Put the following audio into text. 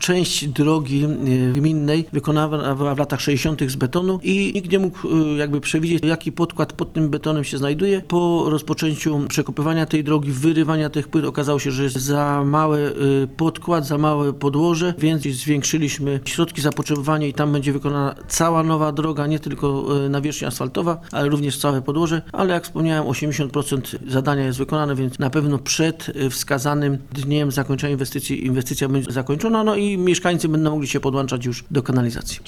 Część drogi gminnej wykonana była w latach 60. z betonu i nikt nie mógł jakby przewidzieć, jaki podkład pod tym betonem się znajduje. Po rozpoczęciu przekopywania tej drogi, wyrywania tych płyt okazało się, że jest za mały podkład, za małe podłoże, więc zwiększyliśmy środki zapotrzebowania i tam będzie wykonana cała nowa droga, nie tylko nawierzchnia asfaltowa, ale również całe podłoże, ale jak wspomniałem, 80% zadania jest wykonane, więc na pewno przed wskazanym dniem zakończenia inwestycja będzie zakończona, no i mieszkańcy będą mogli się podłączać już do kanalizacji.